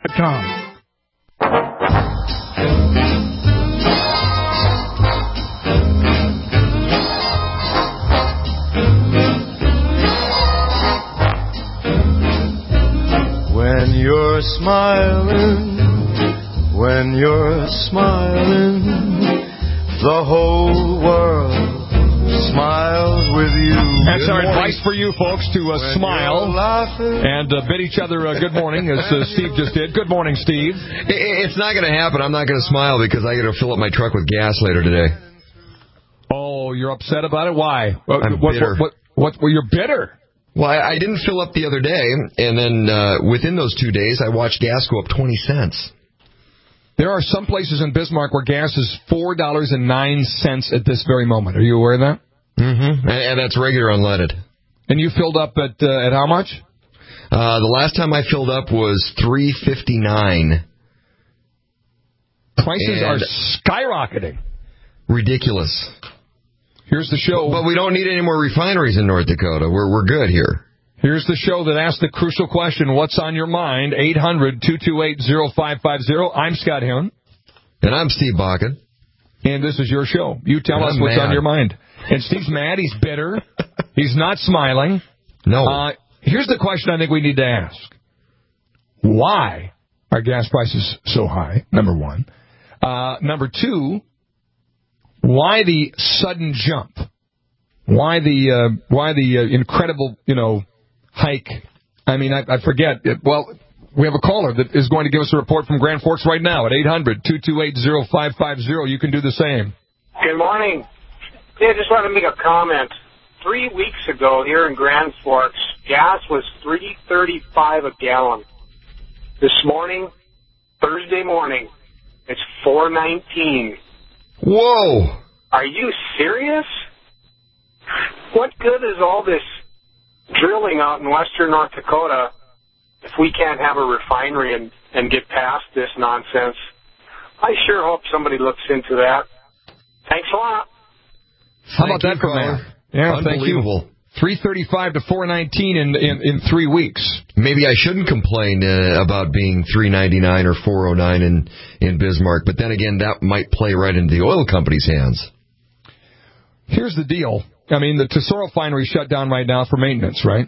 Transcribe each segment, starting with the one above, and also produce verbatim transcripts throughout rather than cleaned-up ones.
dot com. When you're smiling, when you're smiling, the whole world smiles with you. That's our advice for you folks, to uh, smile and uh, bid each other uh, good morning, as uh, Steve just did. Good morning, Steve. It's not going to happen. I'm not going to smile because I got to fill up my truck with gas later today. Oh, you're upset about it? Why? I'm what, bitter. What, what, what, well, you're bitter. Well, I, I didn't fill up the other day, and then uh, within those two days, I watched gas go up twenty cents. There are some places in Bismarck where gas is four dollars and nine cents at this very moment. Are you aware of that? Mm-hmm. And, and that's regular unleaded. And you filled up at uh, at how much? Uh, the last time I filled up was three fifty-nine. Prices are skyrocketing. Ridiculous. Here's the show. But we don't need any more refineries in North Dakota. We're we're good here. Here's the show that asks the crucial question, what's on your mind? eight hundred, two two eight, oh five five oh. I'm Scott Heron. And I'm Steve Bakken. And this is your show. You tell and us I'm what's mad. on your mind. And Steve's mad. He's bitter. He's not smiling. No. Uh, here's the question I think we need to ask. Why are gas prices so high? Number one. Uh, number two, why the sudden jump? Why the uh, why the uh, incredible, you know, hike? I mean, I, I forget. It, well, we have a caller that is going to give us a report from Grand Forks right now at eight hundred, two two eight, oh five five oh. You can do the same. Good morning. Yeah, I just wanted to make a comment. Three weeks ago here in Grand Forks, gas was three thirty-five a gallon. This morning, Thursday morning, it's four nineteen. Whoa! Are you serious? What good is all this drilling out in western North Dakota if we can't have a refinery and, and get past this nonsense? I sure hope somebody looks into that. Thanks a lot. How about that for math? Yeah, unbelievable. Thank you. three thirty-five to four nineteen in, in, in three weeks. Maybe I shouldn't complain uh, about being three ninety-nine or four oh nine in, in Bismarck, but then again, that might play right into the oil company's hands. Here's the deal. I mean, the Tesoro refinery shut down right now for maintenance, right?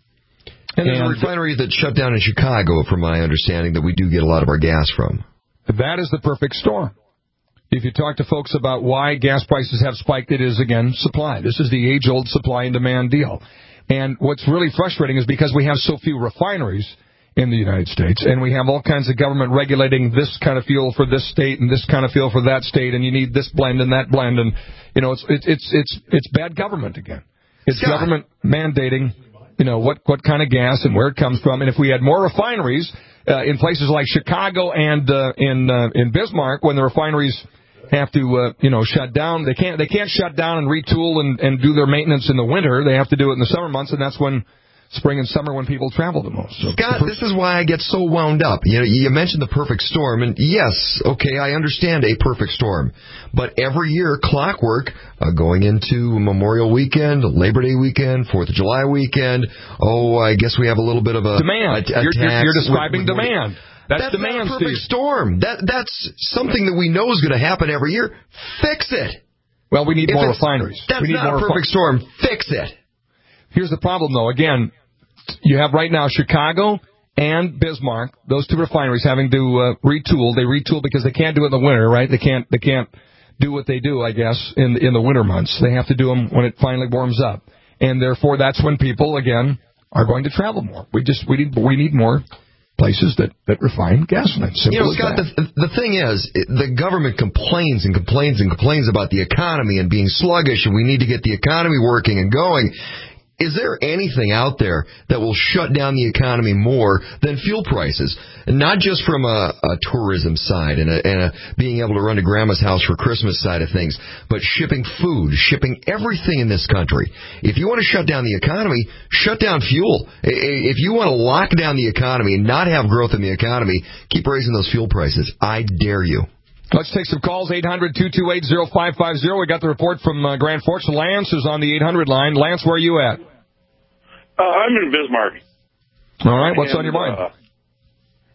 And there's and a refinery that shut down in Chicago, from my understanding, that we do get a lot of our gas from. That is the perfect storm. If you talk to folks about why gas prices have spiked, it is, again, supply. This is the age-old supply and demand deal. And what's really frustrating is because we have so few refineries in the United States, and we have all kinds of government regulating this kind of fuel for this state and this kind of fuel for that state, and you need this blend and that blend, and, you know, it's it's it's it's, it's bad government again. It's Scott. government mandating, you know, what, what kind of gas and where it comes from. And if we had more refineries uh, in places like Chicago and uh, in uh, in Bismarck, when the refineries have to, uh, you know, shut down. They can't they can't shut down and retool and, and do their maintenance in the winter. They have to do it in the summer months, and that's when spring and summer when people travel the most. So, Scott, this is why I get so wound up. You know, you mentioned the perfect storm, and yes, okay, I understand a perfect storm, but every year, clockwork, uh, going into Memorial Weekend, Labor Day weekend, Fourth of July weekend. Oh, I guess we have a little bit of a demand. A, a you're, you're, you're describing with, with, demand. That's, that's demand, not a perfect Steve. storm. That that's something that we know is going to happen every year. Fix it. Well, we need if more refineries. That's we need not more a perfect refi- storm. Fix it. Here's the problem, though. Again, you have right now Chicago and Bismarck, those two refineries having to uh, retool. They retool because they can't do it in the winter, right? They can't they can't do what they do, I guess, in in the winter months. They have to do them when it finally warms up, and therefore that's when people again are going to travel more. We just we need we need more places that, that refine gasoline. Simple you know, as Scott, that. the, the thing is, it, the government complains and complains and complains about the economy and being sluggish, and we need to get the economy working and going. Is there anything out there that will shut down the economy more than fuel prices? And not just from a, a tourism side and, a, and a being able to run to grandma's house for Christmas side of things, but shipping food, shipping everything in this country. If you want to shut down the economy, shut down fuel. If you want to lock down the economy and not have growth in the economy, keep raising those fuel prices. I dare you. Let's take some calls, eight hundred, two two eight, oh five five oh. We got the report from uh, Grand Forks. Lance is on the eight hundred line. Lance, where are you at? Uh, I'm in Bismarck. All right, what's and, on your mind? Uh,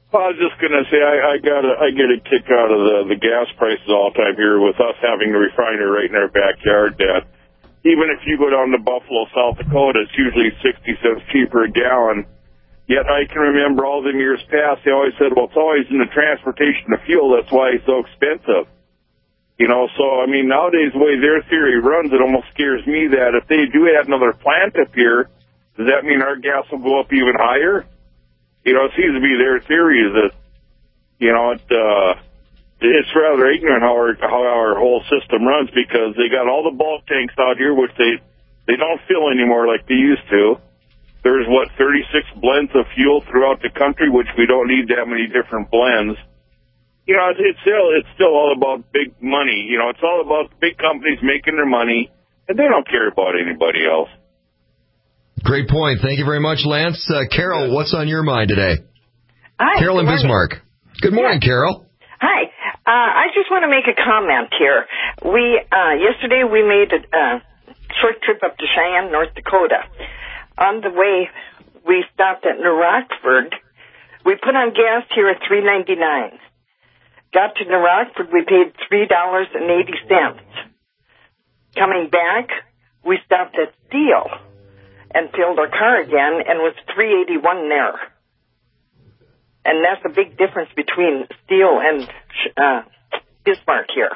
Well, I was just going to say I, I got a, I get a kick out of the, the gas prices all the time here with us having a refinery right in our backyard. That even if you go down to Buffalo, South Dakota, it's usually sixty cents cheaper a gallon. Yet I can remember all the years past, they always said, well, it's always in the transportation of fuel. That's why it's so expensive. You know, so, I mean, nowadays, the way their theory runs, it almost scares me that if they do add another plant up here, does that mean our gas will go up even higher? You know, it seems to be their theory is that, you know, it, uh, it's rather ignorant how our, how our whole system runs because they got all the bulk tanks out here, which they, they don't fill anymore like they used to. There's, what, thirty-six blends of fuel throughout the country, which we don't need that many different blends. You know, it's, it's still, it's still all about big money. You know, it's all about big companies making their money, and they don't care about anybody else. Great point. Thank you very much, Lance. Uh, Carol, what's on your mind today? Hi. Carol in Bismarck. Good morning, yeah. Carol. Hi. Uh, I just want to make a comment here. We uh, yesterday we made a uh, short trip up to Cheyenne, North Dakota. On the way, we stopped at New Rockford. We put on gas here at three ninety-nine. Got to New Rockford, we paid three dollars and eighty cents. Coming back, we stopped at Steele and filled our car again, and was three eighty-one there. And that's a big difference between Steele and uh, Bismarck here.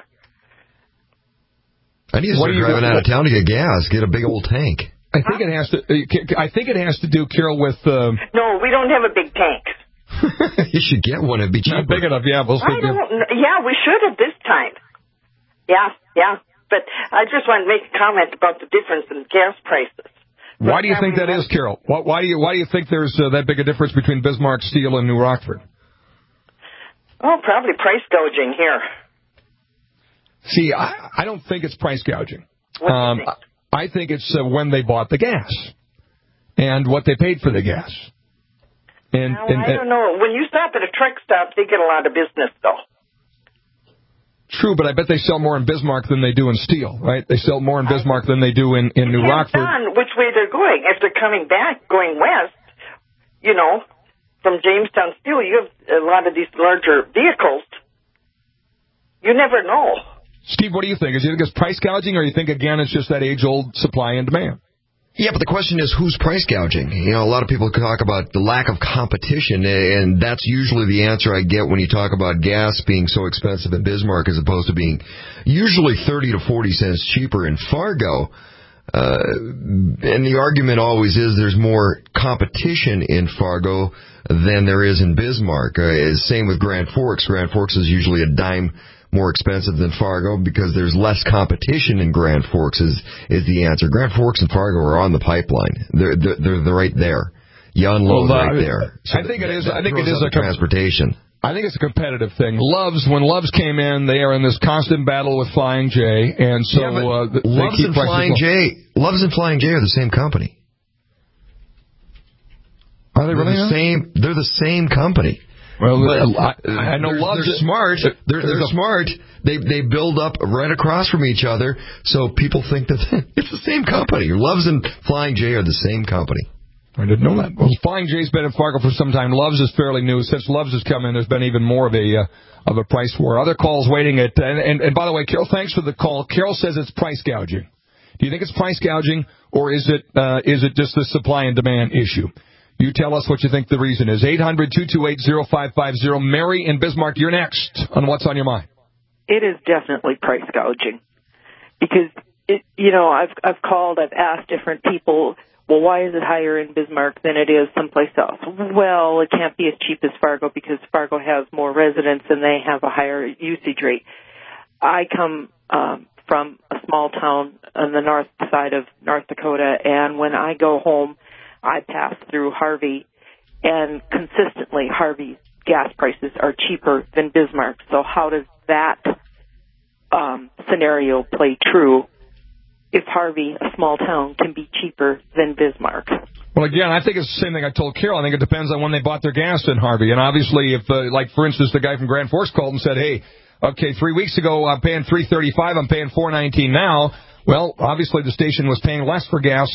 I need to start driving out of town to get gas, get a big old tank. I think huh? it has to. I think it has to do, Carol, with. Uh, no, we don't have a big tank. You should get one. It'd be cheaper. Not big enough, yeah. We'll I don't, yeah, we should have this time. Yeah, yeah. But I just want to make a comment about the difference in gas prices. Why do you think that is, Carol? Why, why do you why do you think there's uh, that big a difference between Bismarck, Steele, and New Rockford? Oh, probably price gouging here. See, I, I don't think it's price gouging. What do um, you think? I think it's uh, when they bought the gas and what they paid for the gas. And, well, and, I don't know. When you stop at a truck stop, they get a lot of business, though. True, but I bet they sell more in Bismarck than they do in Steele, right? They sell more in Bismarck than they do in, in New Rockford. Depends on which way they're going. If they're coming back, going west, you know, from Jamestown, Steele, you have a lot of these larger vehicles. You never know. Steve, what do you think? Is you think it's price gouging, or you think, again, it's just that age-old supply and demand? Yeah, but the question is, who's price gouging? You know, a lot of people talk about the lack of competition, and that's usually the answer I get when you talk about gas being so expensive in Bismarck as opposed to being usually thirty to forty cents cheaper in Fargo. Uh, and the argument always is there's more competition in Fargo than there is in Bismarck. Uh, same with Grand Forks. Grand Forks is usually a dime more expensive than Fargo because there's less competition in Grand Forks is is the answer. Grand Forks and Fargo are on the pipeline. They're they're, they're, they're right there. You unload well, uh, right there. So I think it is. I think it is a transportation. I think it's a competitive thing. Loves, when Loves came in, they are in this constant battle with Flying J, and so yeah, uh, they Loves keep and Flying low. J, Loves and Flying J are the same company. Are they they're really the same? They're the same company. Well, but I, I know they're, Loves. They're smart. They're, they're smart. They they build up right across from each other, so people think that it's the same company. Loves and Flying J are the same company. I didn't know that. Well, Flying J's been in Fargo for some time. Loves is fairly new. Since Loves has come in, there's been even more of a uh, of a price war. Other calls waiting at, and, and, and by the way, Carol, thanks for the call. Carol says it's price gouging. Do you think it's price gouging, or is it uh, is it just the supply and demand issue? You tell us what you think the reason is. eight hundred, two two eight, oh five five oh. Mary in Bismarck, you're next on What's on Your Mind. It is definitely price gouging. Because, it, you know, I've I've called, I've asked different people, well, why is it higher in Bismarck than it is someplace else? Well, it can't be as cheap as Fargo because Fargo has more residents and they have a higher usage rate. I come um, from a small town on the north side of North Dakota, and when I go home, I pass through Harvey, and consistently Harvey's gas prices are cheaper than Bismarck. So how does that um, scenario play true if Harvey, a small town, can be cheaper than Bismarck? Well, again, I think it's the same thing I told Carol. I think it depends on when they bought their gas in Harvey. And obviously, if, uh, like, for instance, the guy from Grand Forks called and said, hey, okay, three weeks ago I'm paying three thirty-five, I'm paying four nineteen now. Well, obviously the station was paying less for gas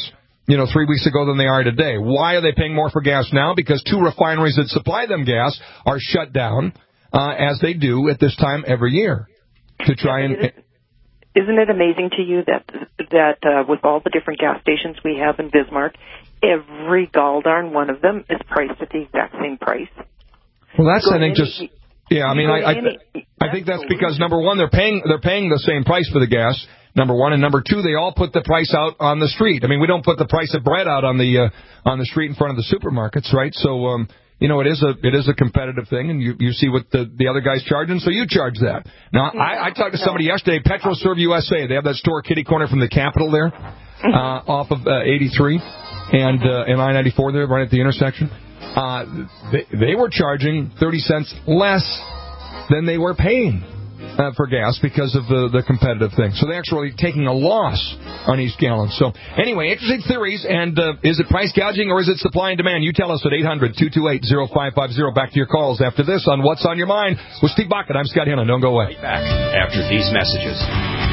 you know, three weeks ago than they are today. Why are they paying more for gas now? Because two refineries that supply them gas are shut down, uh, as they do at this time every year, to try and... Isn't it amazing to you that that uh, with all the different gas stations we have in Bismarck, every gall darn one of them is priced at the exact same price? Well, that's, Go I think, any, just... Yeah, I mean, I, I, I think that's because, number one, they're paying they're paying the same price for the gas, number one, and number two, they all put the price out on the street. I mean, we don't put the price of bread out on the uh, on the street in front of the supermarkets, right? So, um, you know, it is a it is a competitive thing, and you, you see what the, the other guy's charging, so you charge that. Now, I, I talked to somebody yesterday, PetroServe U S A. They have that store kitty corner from the Capitol there, uh, off of uh, eighty-three and uh, and I ninety-four there, right at the intersection. Uh, they, they were charging thirty cents less than they were paying uh, for gas because of the, the competitive thing. So they're actually taking a loss on each gallon. So anyway, interesting theories. And uh, is it price gouging or is it supply and demand? You tell us at eight hundred, two two eight, oh five five oh. Back to your calls after this on What's on Your Mind with Steve Bucket. I'm Scott Hannon. Don't go away. Right back after these messages.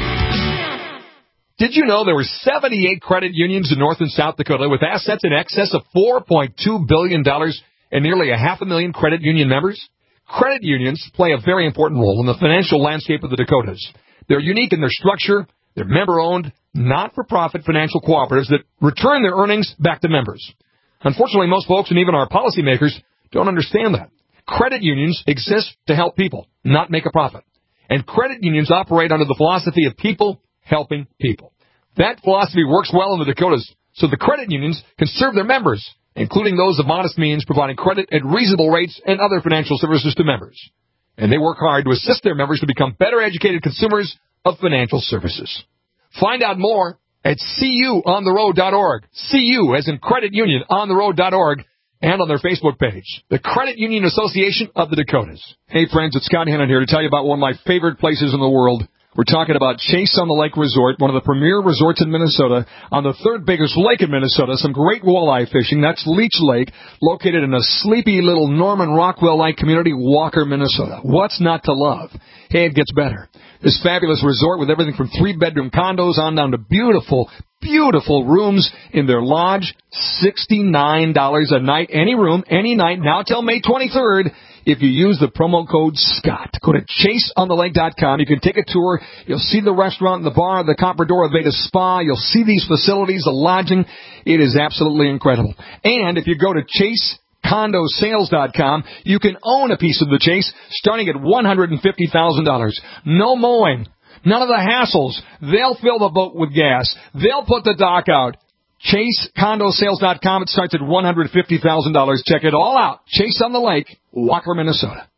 Did you know there were seventy-eight credit unions in North and South Dakota with assets in excess of four point two billion dollars and nearly a half a million credit union members? Credit unions play a very important role in the financial landscape of the Dakotas. They're unique in their structure. They're member-owned, not-for-profit financial cooperatives that return their earnings back to members. Unfortunately, most folks and even our policymakers don't understand that. Credit unions exist to help people, not make a profit. And credit unions operate under the philosophy of people helping people. That philosophy works well in the Dakotas, so the credit unions can serve their members, including those of modest means, providing credit at reasonable rates and other financial services to members. And they work hard to assist their members to become better educated consumers of financial services. Find out more at C U on the road dot org. C U as in credit union on the road dot org and on their Facebook page, the Credit Union Association of the Dakotas. Hey friends, it's Scott Hannon here to tell you about one of my favorite places in the world. We're talking about Chase on the Lake Resort, one of the premier resorts in Minnesota, on the third biggest lake in Minnesota. Some great walleye fishing. That's Leech Lake, located in a sleepy little Norman Rockwell-like community, Walker, Minnesota. What's not to love? Hey, it gets better. This fabulous resort with everything from three-bedroom condos on down to beautiful, beautiful rooms in their lodge, sixty-nine dollars a night, any room, any night, now till May twenty-third. If you use the promo code SCOTT. Go to chase on the lake dot com. You can take a tour. You'll see the restaurant, the bar, the Comprador Aveda Spa. You'll see these facilities, the lodging. It is absolutely incredible. And if you go to chase condo sales dot com, you can own a piece of the Chase starting at one hundred fifty thousand dollars. No mowing. None of the hassles. They'll fill the boat with gas. They'll put the dock out. chase condo sales dot com. It starts at one hundred fifty thousand dollars. Check it all out. Chase on the Lake, Walker, Minnesota.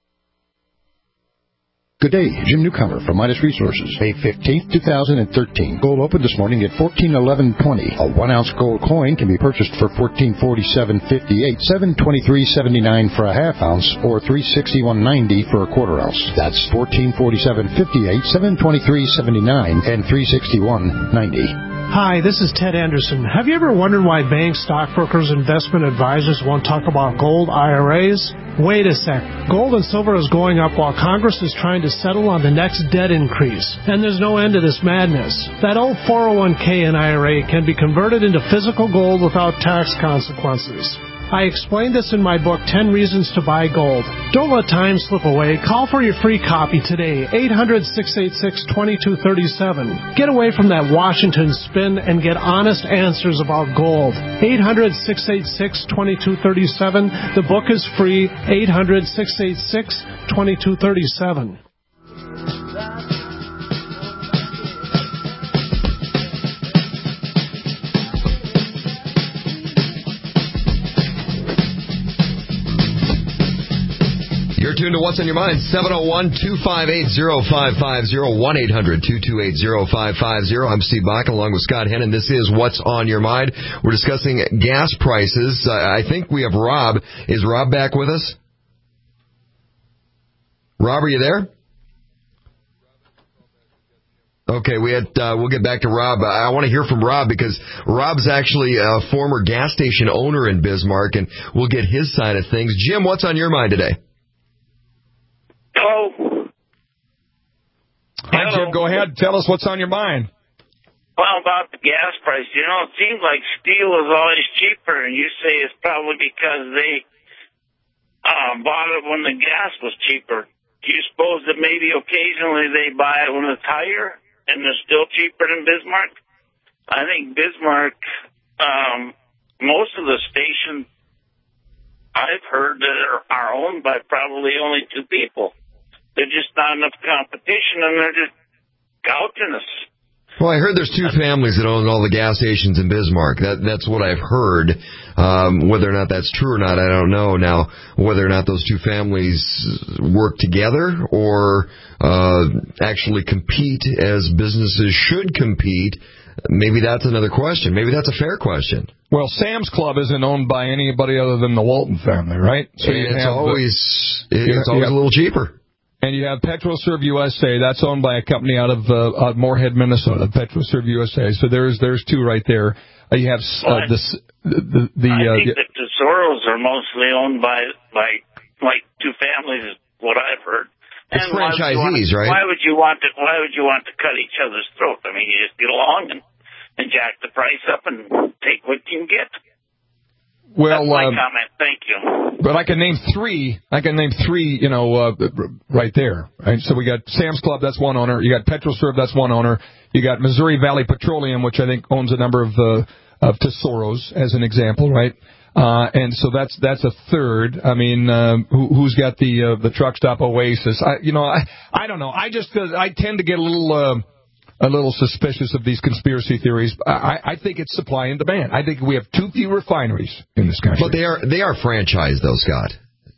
Good day, Jim Newcomer from Midas Resources. May fifteenth, two thousand thirteen. Gold opened this morning at fourteen eleven twenty. A one ounce gold coin can be purchased for fourteen forty-seven fifty-eight, seven twenty-three seventy-nine for a half ounce, or three sixty-one ninety for a quarter ounce. That's fourteen forty-seven fifty-eight, seven twenty-three seventy-nine, and three sixty-one ninety. Hi, this is Ted Anderson. Have you ever wondered why banks, stockbrokers, investment advisors won't talk about gold I R As? Wait a sec. Gold and silver is going up while Congress is trying to settle on the next debt increase. And there's no end to this madness. That old four oh one k and I R A can be converted into physical gold without tax consequences. I explained this in my book, ten Reasons to Buy Gold. Don't let time slip away. Call for your free copy today, eight hundred, six eight six, two two three seven. Get away from that Washington spin and get honest answers about gold. eight hundred, six eight six, two two three seven. The book is free, eight hundred, six eight six, two two three seven. You're tuned to What's on Your Mind, seven oh one, two five eight, oh five five oh, one eight hundred, two two eight, oh five five oh. I'm Steve Bach, along with Scott Hennon. This is What's on Your Mind. We're discussing gas prices. Uh, I think we have Rob. Is Rob back with us? Rob, are you there? Okay, we had, uh, we'll get back to Rob. I want to hear from Rob because Rob's actually a former gas station owner in Bismarck, and we'll get his side of things. Jim, what's on your mind today? Hello. Hi, Jim. Go ahead. Tell us what's on your mind. Well, about the gas price, you know, it seems like steel is always cheaper, and you say it's probably because they uh, bought it when the gas was cheaper. Do you suppose that maybe occasionally they buy it when it's higher, and they're still cheaper than Bismarck? I think Bismarck, um, most of the stations I've heard that are, are owned by probably only two people. There's just not enough competition, and they're just gouging us. Well, I heard there's two families that own all the gas stations in Bismarck. That that's what I've heard. Um, whether or not that's true or not, I don't know. Now, whether or not those two families work together or uh, actually compete as businesses should compete, maybe that's another question. Maybe that's a fair question. Well, Sam's Club isn't owned by anybody other than the Walton family, right? So you it's have always the, it's always a little cheaper. And you have PetroServe U S A. That's owned by a company out of, uh, out of Moorhead, Minnesota. PetroServe U S A. So there's there's two right there. Uh, you have uh, the the the. I uh, think the, that the Soros are mostly owned by by like two families, is what I've heard. It's and franchisees, why right? Why would you want to? Why would you want to cut each other's throat? I mean, you just get along and, and jack the price up and take what you can get. Well, That's my um, comment. Thank you. But I can name three. I can name three. You know, uh, right there. Right. So we got Sam's Club. That's one owner. You got PetroServe. That's one owner. You got Missouri Valley Petroleum, which I think owns a number of uh, of Tesoros, as an example, right? Uh, and so that's that's a third. I mean, uh, who, who's got the uh, the truck stop Oasis? I, you know, I I don't know. I just uh, I tend to get a little. Uh, a little suspicious of these conspiracy theories. I, I think it's supply and demand. I think we have too few refineries in this country. But they are they are franchised, though, Scott.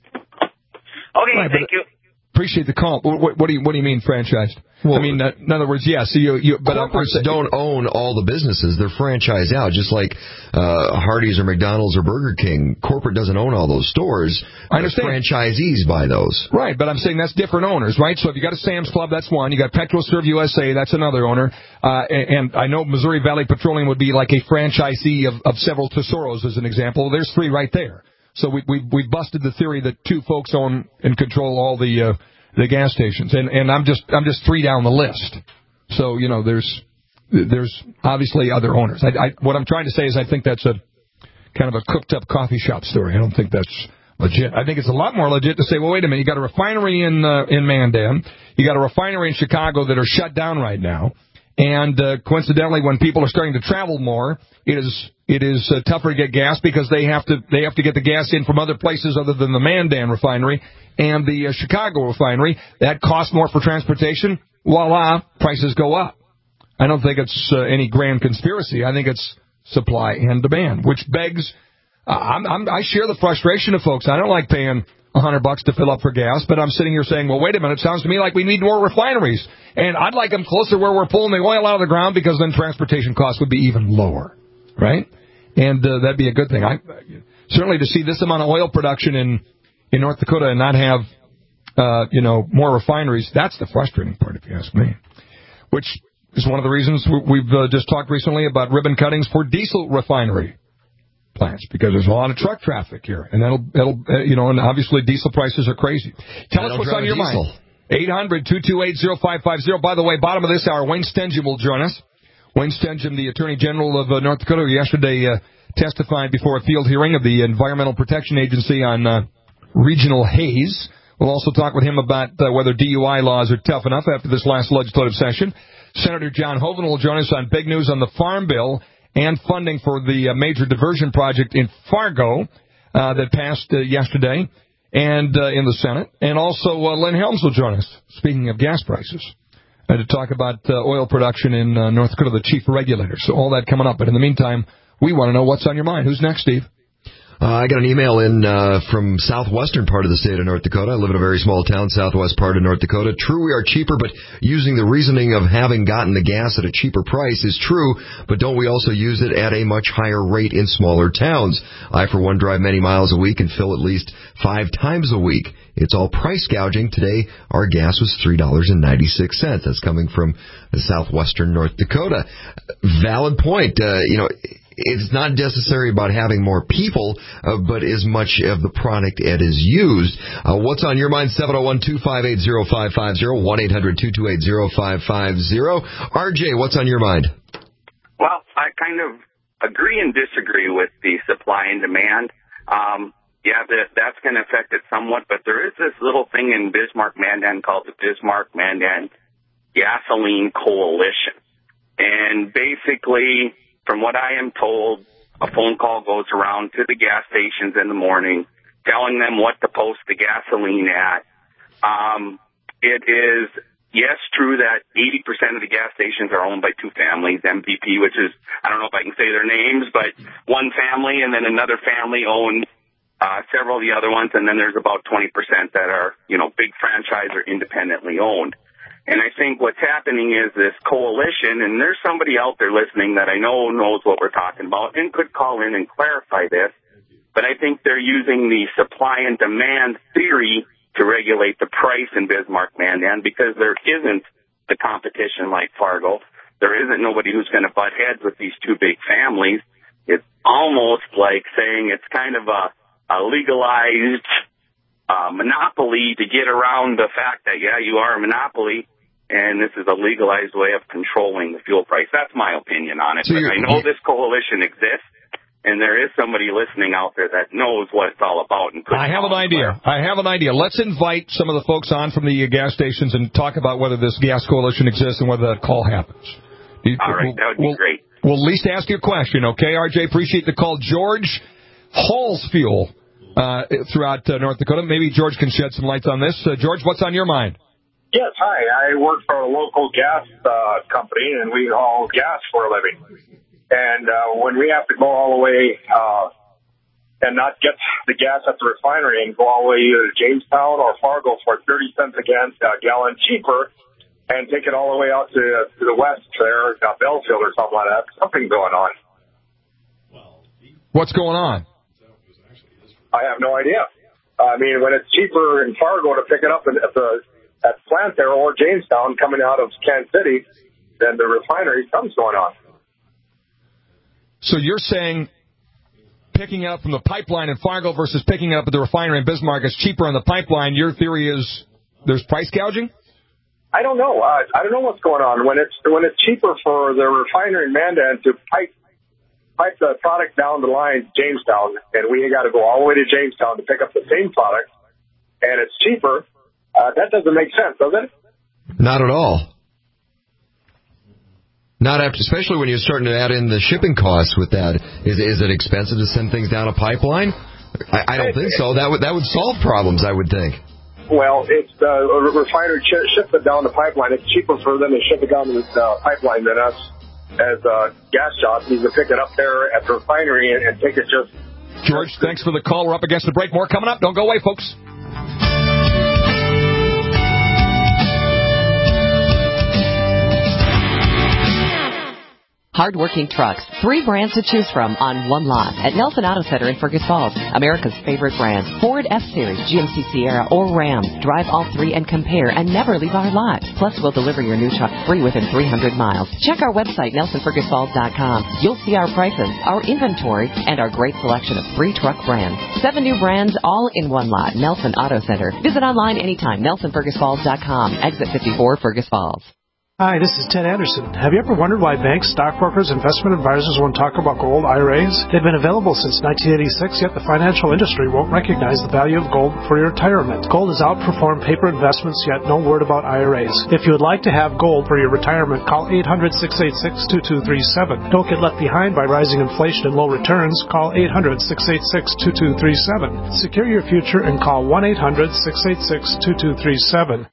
Okay, right, thank you. Appreciate the call. What, what do you what do you mean franchised? Well, I mean, uh, in other words, yes. Yeah, so you, you, but corporates I'm, I'm don't own all the businesses; they're franchised out, just like uh, Hardee's or McDonald's or Burger King. Corporate doesn't own all those stores. I understand. Franchisees buy those. Right, but I'm saying that's different owners, right? So if you got a Sam's Club, that's one. You got PetroServe U S A, that's another owner. Uh, and, and I know Missouri Valley Petroleum would be like a franchisee of, of several Tesoros, as an example. There's three right there. So we we we busted the theory that two folks own and control all the. Uh, The gas stations, and and I'm just I'm just three down the list. So you know there's there's obviously other owners. I, I what I'm trying to say is I think that's a kind of a cooked up coffee shop story. I don't think that's legit. I think it's a lot more legit to say, well, wait a minute, you got a refinery in uh, in Mandan, you got a refinery in Chicago that are shut down right now, and uh, coincidentally, when people are starting to travel more, it is it is uh, tougher to get gas because they have to they have to get the gas in from other places other than the Mandan refinery and the uh, Chicago refinery. That costs more for transportation. Voila, prices go up. I don't think it's uh, any grand conspiracy. I think it's supply and demand, which begs. Uh, I'm, I'm, I share the frustration of folks. I don't like paying a hundred bucks to fill up for gas, but I'm sitting here saying, well, wait a minute. It sounds to me like we need more refineries, and I'd like them closer where we're pulling the oil out of the ground because then transportation costs would be even lower, right? And uh, that'd be a good thing. I certainly to see this amount of oil production in. in North Dakota and not have, uh, you know, more refineries, that's the frustrating part, if you ask me. Which is one of the reasons we've uh, just talked recently about ribbon cuttings for diesel refinery plants, because there's a lot of truck traffic here. And that'll, that'll uh, you know, and obviously diesel prices are crazy. Tell us what's on your mind. eight hundred, two two eight, oh five five oh. By the way, bottom of this hour, Wayne Stengham will join us. Wayne Stengham, the Attorney General of uh, North Dakota, yesterday uh, testified before a field hearing of the Environmental Protection Agency on uh, regional haze. We'll also talk with him about uh, whether D U I laws are tough enough after this last legislative session. Senator John Hoeven will join us on big news on the Farm Bill and funding for the uh, major diversion project in Fargo uh, that passed uh, yesterday and uh, in the Senate. And also uh, Lynn Helms will join us, speaking of gas prices, uh, to talk about uh, oil production in uh, North Dakota, the chief regulator. So all that coming up. But in the meantime, we want to know what's on your mind. Who's next, Steve? Uh, I got an email in uh, from southwestern part of the state of North Dakota. I live in a very small town, southwest part of North Dakota. True, we are cheaper, but using the reasoning of having gotten the gas at a cheaper price is true, but don't we also use it at a much higher rate in smaller towns? I, for one, drive many miles a week and fill at least five times a week. It's all price gouging. Today, our gas was three dollars and ninety-six cents. That's coming from southwestern North Dakota. Valid point. Uh, you know, it's not necessary about having more people, uh, but as much of the product as is used. Uh, what's on your mind? seven oh one, two five eight, oh five five oh, one eight hundred, two two eight, oh five five oh. R J, what's on your mind? I kind of agree and disagree with the supply and demand. Um, yeah, that, that's going to affect it somewhat, but there is this little thing in Bismarck-Mandan called the Bismarck-Mandan Gasoline Coalition. And basically, from what I am told, a phone call goes around to the gas stations in the morning telling them what to post the gasoline at. Um, it is, yes, true that eighty percent of the gas stations are owned by two families, M V P, which is, I don't know if I can say their names, but one family and then another family owns uh, several of the other ones, and then there's about twenty percent that are, you know, big franchise or independently owned. And I think what's happening is this coalition, and there's somebody out there listening that I know knows what we're talking about and could call in and clarify this, but I think they're using the supply and demand theory to regulate the price in Bismarck-Mandan because there isn't the competition like Fargo. There isn't nobody who's going to butt heads with these two big families. It's almost like saying it's kind of a, a legalized uh, monopoly to get around the fact that, yeah, you are a monopoly, and this is a legalized way of controlling the fuel price. That's my opinion on it. So but I know this coalition exists. And there is somebody listening out there that knows what it's all about. And I have an idea. I have an idea. Let's invite some of the folks on from the gas stations and talk about whether this gas coalition exists and whether that call happens. You, all right, that would be we'll, great. We'll at least ask you a question, okay, R J? Appreciate the call. George Hallsfuel uh, throughout uh, North Dakota. Maybe George can shed some lights on this. Uh, George, what's on your mind? Yes, hi. I work for a local gas uh, company, and we haul gas for a living. And uh, when we have to go all the way uh, and not get the gas at the refinery and go all the way either to Jamestown or Fargo for thirty cents a gallon cheaper and take it all the way out to, to the west there, uh, Belfield or something like that, something going on. What's going on? I have no idea. I mean, when it's cheaper in Fargo to pick it up at the at the plant there or Jamestown coming out of Kansas City, then the refinery, something's going on. So you're saying picking it up from the pipeline in Fargo versus picking it up at the refinery in Bismarck is cheaper on the pipeline. Your theory is there's price gouging? I don't know. Uh, I don't know what's going on. When it's when it's cheaper for the refinery in Mandan to pipe pipe the product down the line to Jamestown, and we got to go all the way to Jamestown to pick up the same product, and it's cheaper, uh, that doesn't make sense, does it? Not at all. Not after, especially when you're starting to add in the shipping costs with that. Is is it expensive to send things down a pipeline? I, I don't think so. That would that would solve problems, I would think. Well, it's the uh, refinery ch- ships it down the pipeline. It's cheaper for them to ship it down the uh, pipeline than us as uh, gas shops need to pick it up there at the refinery and, and take it just. George, thanks for the call. We're up against the break. More coming up. Don't go away, folks. Hard-working trucks, three brands to choose from on one lot at Nelson Auto Center in Fergus Falls. America's favorite brands, Ford F-Series, G M C Sierra, or Ram. Drive all three and compare and never leave our lot. Plus, we'll deliver your new truck free within three hundred miles. Check our website, nelson fergus falls dot com. You'll see our prices, our inventory, and our great selection of three truck brands. Seven new brands all in one lot, Nelson Auto Center. Visit online anytime, nelson fergus falls dot com. Exit fifty-four, Fergus Falls. Hi, this is Ted Anderson. Have you ever wondered why banks, stockbrokers, investment advisors won't talk about gold I R As? They've been available since nineteen eighty-six, yet the financial industry won't recognize the value of gold for your retirement. Gold has outperformed paper investments, yet no word about I R As. If you would like to have gold for your retirement, call eight hundred, six eight six, two two three seven. Don't get left behind by rising inflation and low returns. Call eight hundred, six eight six, two two three seven. Secure your future and call one eight hundred, six eight six, two two three seven.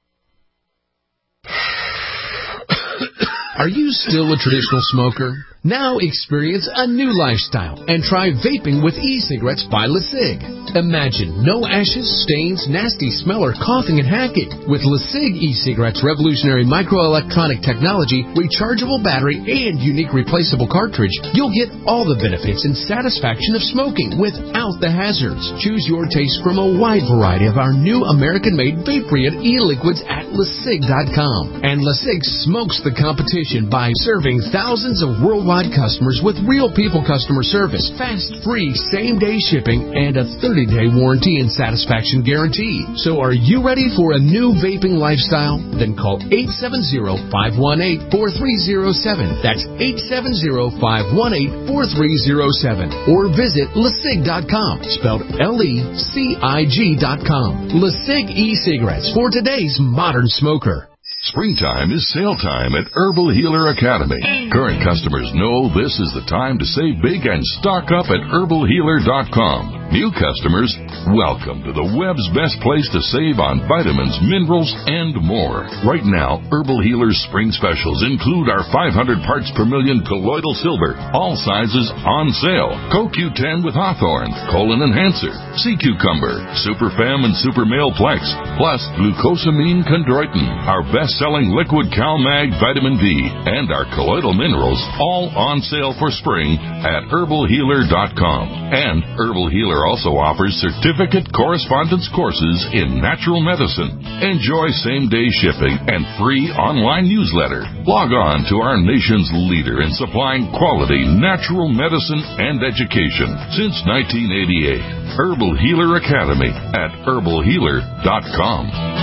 Are you still a traditional smoker? Now experience a new lifestyle and try vaping with e-cigarettes by LeSig. Imagine no ashes, stains, nasty smell, or coughing and hacking. With LeSig e-cigarettes' revolutionary microelectronic technology, rechargeable battery, and unique replaceable cartridge, you'll get all the benefits and satisfaction of smoking without the hazards. Choose your taste from a wide variety of our new American-made vape-free e-liquids at LeSig dot com. And LeSig smokes the competition by serving thousands of worldwide nationwide customers with real people customer service, fast, free, same-day shipping, and a thirty-day warranty and satisfaction guarantee. So are you ready for a new vaping lifestyle? Then call eight seven zero, five one eight, four three zero seven. That's eight seven zero, five one eight, four three zero seven. Or visit lecig dot com, spelled L E C I G dot com. LeCig e-cigarettes for today's modern smoker. Springtime is sale time at Herbal Healer Academy. Current customers know this is the time to save big and stock up at herbal healer dot com. New customers, welcome to the web's best place to save on vitamins, minerals, and more. Right now, Herbal Healer's spring specials include our five hundred parts per million colloidal silver, all sizes on sale. Co Q ten with Hawthorne, Colon Enhancer, Sea Cucumber, Super Fem and Super Male Plex, plus glucosamine chondroitin, our best-selling liquid CalMag vitamin D, and our colloidal minerals, all on sale for spring at herbal healer dot com. And Herbal Healer also offers certificate correspondence courses in natural medicine. Enjoy same-day shipping and free online newsletter. Log on to our nation's leader in supplying quality natural medicine and education since nineteen eighty-eight. Herbal Healer Academy at herbal healer dot com.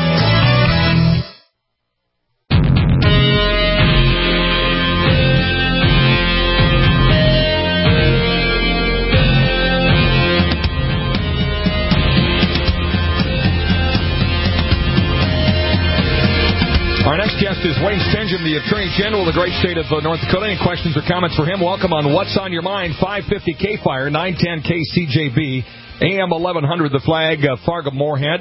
Our next guest is Wayne Stenjum, the Attorney General of the great state of uh, North Dakota. Any questions or comments for him? Welcome on What's on Your Mind, five fifty K-Fire, nine ten K C J B, A M eleven hundred The Flag, uh, Fargo-Moorhead,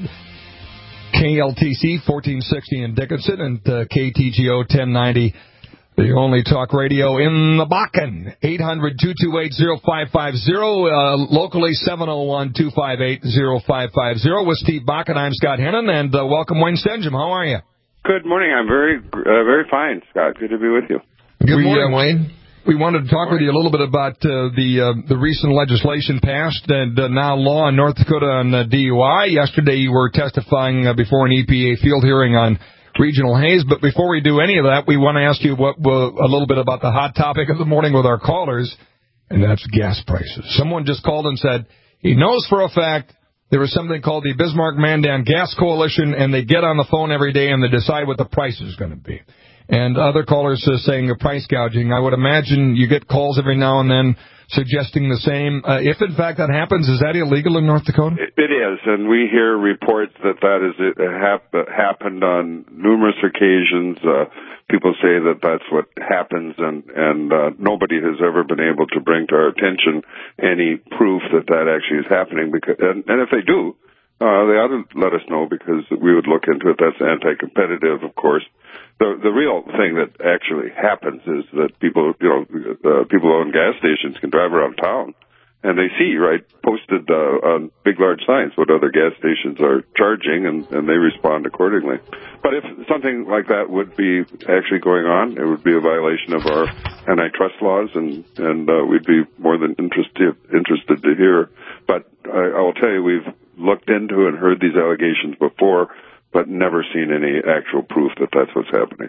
K L T C fourteen sixty in Dickinson, and uh, K T G O ten ninety, the only talk radio in the Bakken. eight hundred, two two eight, oh five five oh, uh, locally seven oh one, two five eight, oh five five oh. With Steve Bakken, I'm Scott Hennon, and uh, welcome Wayne Stenjum. How are you? Good morning. I'm very, uh, very fine, Scott. Good to be with you. Good we, morning, uh, Wayne. We wanted to talk with you a little bit about uh, the uh, the recent legislation passed and uh, now law in North Dakota on uh, D U I. Yesterday you were testifying uh, before an E P A field hearing on regional haze. But before we do any of that, we want to ask you what uh, a little bit about the hot topic of the morning with our callers, and that's gas prices. Someone just called and said he knows for a fact there is something called the Bismarck-Mandan Gas Coalition, and they get on the phone every day and they decide what the price is going to be. And other callers are saying a price gouging. I would imagine you get calls every now and then suggesting the same. Uh, if, in fact, that happens, is that illegal in North Dakota? It, it is, and we hear reports that that is it hap- happened on numerous occasions. Uh, people say that that's what happens, and, and uh, nobody has ever been able to bring to our attention any proof that that actually is happening. Because, and, and if they do, uh, they ought to let us know, because we would look into it. That's anti-competitive, of course. The the real thing that actually happens is that people, you know, uh, people who own gas stations can drive around town and they see, right, posted uh, on big, large signs what other gas stations are charging, and, and they respond accordingly. But if something like that would be actually going on, it would be a violation of our antitrust laws, and, and uh, we'd be more than interested interested to hear. But I, I will tell you, we've looked into and heard these allegations before, but never seen any actual proof that that's what's happening.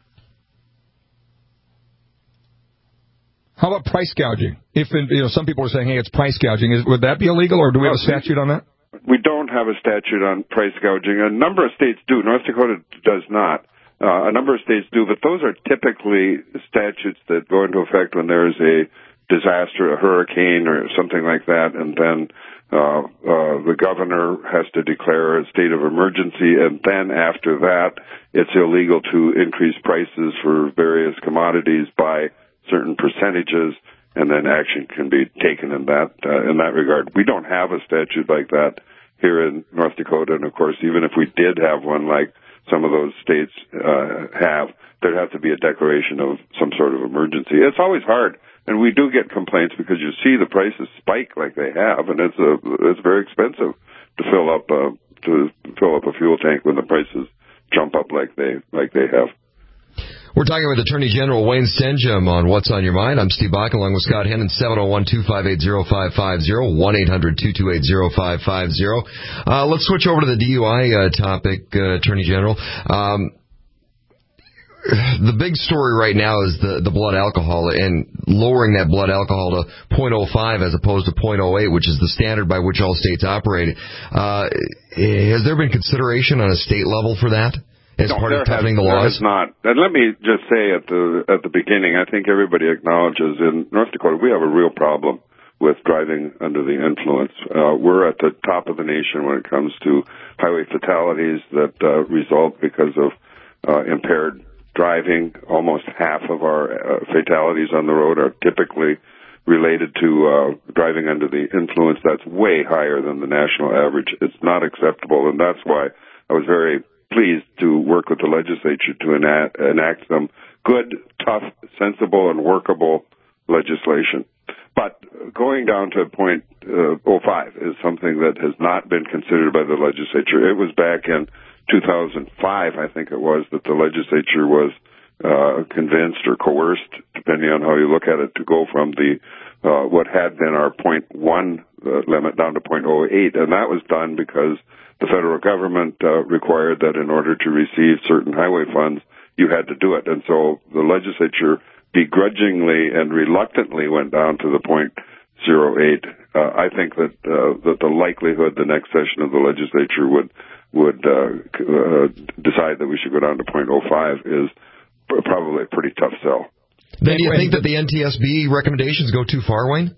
How about price gouging? If you know, some people are saying, "Hey, it's price gouging." Is, would that be illegal, or do we have a statute on that? We don't have a statute on price gouging. A number of states do. North Dakota does not. Uh, a number of states do, but those are typically statutes that go into effect when there is a disaster, a hurricane, or something like that, and then Uh, uh, the governor has to declare a state of emergency, and then after that, it's illegal to increase prices for various commodities by certain percentages, and then action can be taken in that uh, in that regard. We don't have a statute like that here in North Dakota, and of course, even if we did have one like some of those states uh, have, there'd have to be a declaration of some sort of emergency. It's always hard. And we do get complaints because you see the prices spike like they have, and it's a, it's very expensive to fill up a, to fill up a fuel tank when the prices jump up like they like they have. We're talking with Attorney General Wayne Stenjum on What's on Your Mind. I'm Steve Bach, along with Scott Hennon, seven oh one, two five eight, oh five five oh, one eight hundred, two two eight, oh five five oh. Uh, let's switch over to the D U I uh, topic, uh, Attorney General. Um, the big story right now is the, the blood alcohol and lowering that blood alcohol to point oh five as opposed to point oh eight, which is the standard by which all states operate. Uh, has there been consideration on a state level for that as no, part of toughening has, the laws? There has not. And let me just say at the at the beginning, I think everybody acknowledges in North Dakota we have a real problem with driving under the influence. Uh, we're at the top of the nation when it comes to highway fatalities that uh, result because of uh, impaired driving. Almost half of our uh, fatalities on the road are typically related to uh, driving under the influence. That's way higher than the national average. It's not acceptable, and that's why I was very pleased to work with the legislature to enact, enact some good, tough, sensible, and workable legislation. But going down to point uh, oh five is something that has not been considered by the legislature. It was back in two thousand five, I think it was, that the legislature was uh, convinced or coerced, depending on how you look at it, to go from the uh, what had been our point one uh, limit down to point oh eight, and that was done because the federal government uh, required that in order to receive certain highway funds, you had to do it. And so the legislature begrudgingly and reluctantly went down to the point zero eight. Uh, I think that uh, that the likelihood the next session of the legislature would would uh, uh, decide that we should go down to point oh five is probably a pretty tough sell. Then do you think that the N T S B recommendations go too far, Wayne?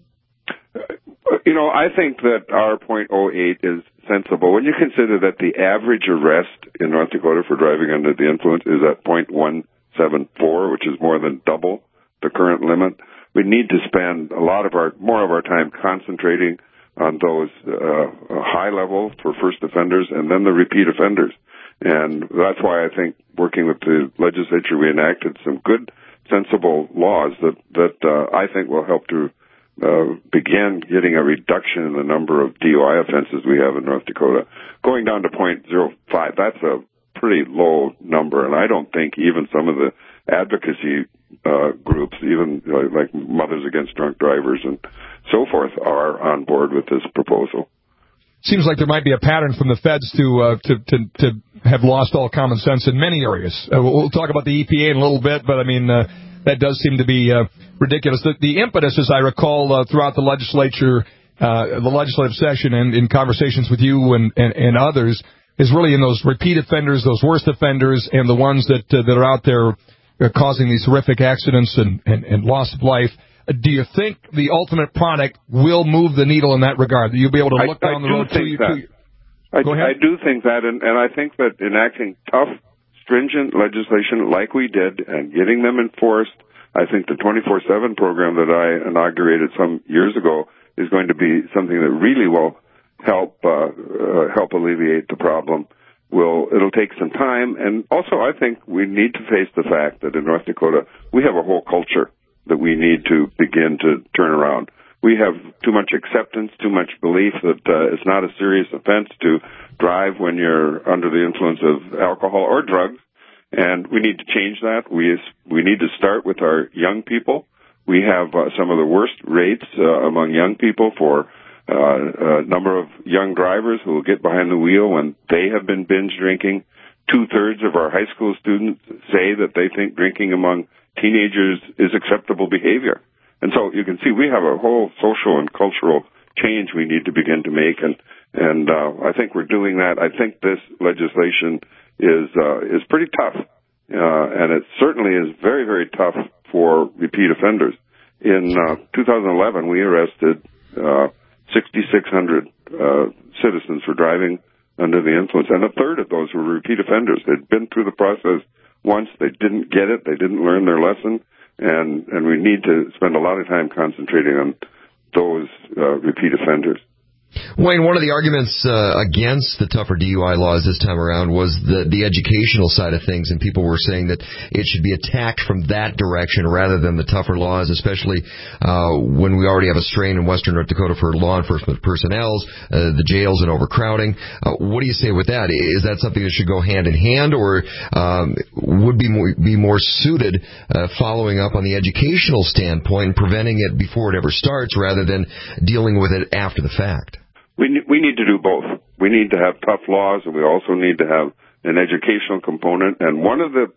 You know, I think that our point oh eight is sensible. When you consider that the average arrest in North Dakota for driving under the influence is at point one seven four, which is more than double the current limit, we need to spend a lot of our, more of our time concentrating on those uh, high level for first offenders and then the repeat offenders. And that's why I think working with the legislature, we enacted some good, sensible laws that, that uh, I think will help to uh, begin getting a reduction in the number of D U I offenses we have in North Dakota. Going down to point zero five, that's a pretty low number, and I don't think even some of the advocacy uh, groups, even uh, like Mothers Against Drunk Drivers and so forth, are on board with this proposal. Seems like there might be a pattern from the feds to uh, to, to to have lost all common sense in many areas. Uh, we'll talk about the E P A in a little bit, but I mean uh, that does seem to be uh, ridiculous. The, the impetus, as I recall, uh, throughout the legislature, uh, the legislative session, and in conversations with you and, and, and others, is really in those repeat offenders, those worst offenders, and the ones that uh, that are out there uh, causing these horrific accidents and, and, and loss of life. Do you think the ultimate product will move the needle in that regard? That you'll be able to look I, down I the road to you? To, I, go ahead. I do think that, and, and I think that enacting tough, stringent legislation like we did and getting them enforced, I think the twenty-four seven program that I inaugurated some years ago is going to be something that really will help uh, uh, help alleviate the problem. Will it'll take some time, and also I think we need to face the fact that in North Dakota we have a whole culture that we need to begin to turn around. We have too much acceptance, too much belief that uh, it's not a serious offense to drive when you're under the influence of alcohol or drugs, and we need to change that. We we need to start with our young people. We have uh, some of the worst rates uh, among young people for uh, a number of young drivers who will get behind the wheel when they have been binge drinking. Two-thirds of our high school students say that they think drinking among teenagers is acceptable behavior. And so you can see we have a whole social and cultural change we need to begin to make, and and uh, I think we're doing that. I think this legislation is uh, is pretty tough, uh, and it certainly is very, very tough for repeat offenders. In uh, two thousand eleven, we arrested uh, sixty-six hundred uh, citizens for driving under the influence, and a third of those were repeat offenders. They'd been through the process once, they didn't get it, they didn't learn their lesson, and, and we need to spend a lot of time concentrating on those uh, repeat offenders. Wayne, one of the arguments uh, against the tougher D U I laws this time around was the, the educational side of things, and people were saying that it should be attacked from that direction rather than the tougher laws, especially uh, when we already have a strain in western North Dakota for law enforcement personnel, uh, the jails and overcrowding. Uh, what do you say with that? Is that something that should go hand in hand, or um, would be more, be more suited uh, following up on the educational standpoint and preventing it before it ever starts rather than dealing with it after the fact? We we need to do both. We need to have tough laws, and we also need to have an educational component. And one of the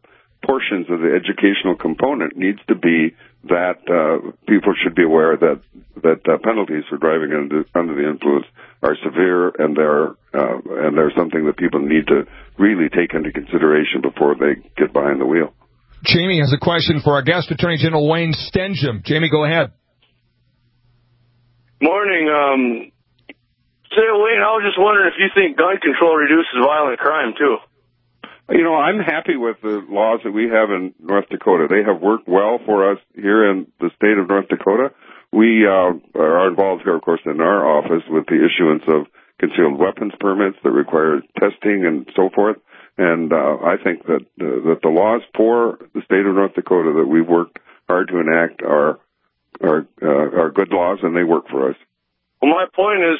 portions of the educational component needs to be that uh, people should be aware that that uh, penalties for driving under, under the influence are severe, and they're uh, and they're something that people need to really take into consideration before they get behind the wheel. Jamie has a question for our guest, Attorney General Wayne Stenjum. Jamie, go ahead. Morning. Um, say, Wayne, I was just wondering if you think gun control reduces violent crime, too. You know, I'm happy with the laws that we have in North Dakota. They have worked well for us here in the state of North Dakota. We uh, are involved here, of course, in our office with the issuance of concealed weapons permits that require testing and so forth. And uh, I think that uh, that the laws for the state of North Dakota that we've worked hard to enact are are uh, are good laws, and they work for us. Well, my point is,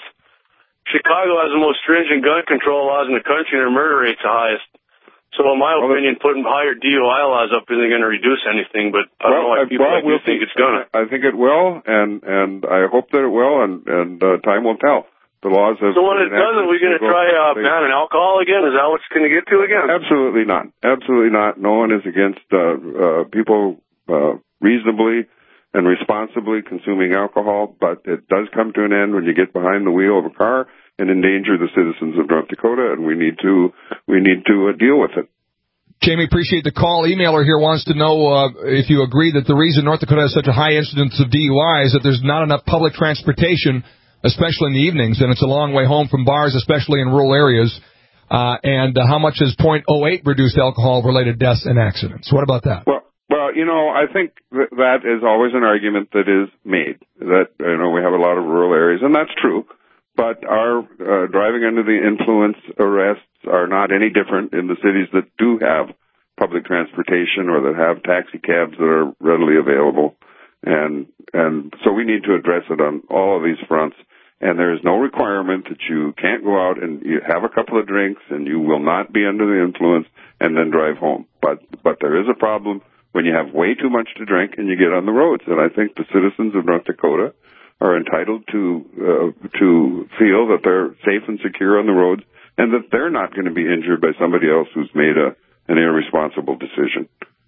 Chicago has the most stringent gun control laws in the country, and their murder rate's the highest. So, in my opinion, putting higher D U I laws up isn't going to reduce anything. But I don't well, know why people well, like we'll you think it's going to. I think it will, and and I hope that it will, and and uh, time will tell. The laws have. So when it doesn't, we're going to try uh, banning alcohol again? Is that what it's going to get to again? Absolutely not. Absolutely not. No one is against uh, uh, people uh, reasonably and responsibly consuming alcohol, but it does come to an end when you get behind the wheel of a car and endanger the citizens of North Dakota, and we need to we need to uh, deal with it. Jamie, appreciate the call. Emailer here wants to know uh, if you agree that the reason North Dakota has such a high incidence of D U I is that there's not enough public transportation, especially in the evenings, and it's a long way home from bars, especially in rural areas. Uh, and uh, how much has point oh eight reduced alcohol-related deaths and accidents? What about that? Well, well, you know, I think th- that is always an argument that is made, that, you know, we have a lot of rural areas, and that's true. But our uh, driving under the influence arrests are not any different in the cities that do have public transportation or that have taxi cabs that are readily available. And and so we need to address it on all of these fronts. And there is no requirement that you can't go out and you have a couple of drinks and you will not be under the influence and then drive home. But but there is a problem when you have way too much to drink and you get on the roads. And I think the citizens of North Dakota are entitled to uh, to feel that they're safe and secure on the roads and that they're not going to be injured by somebody else who's made a an irresponsible decision.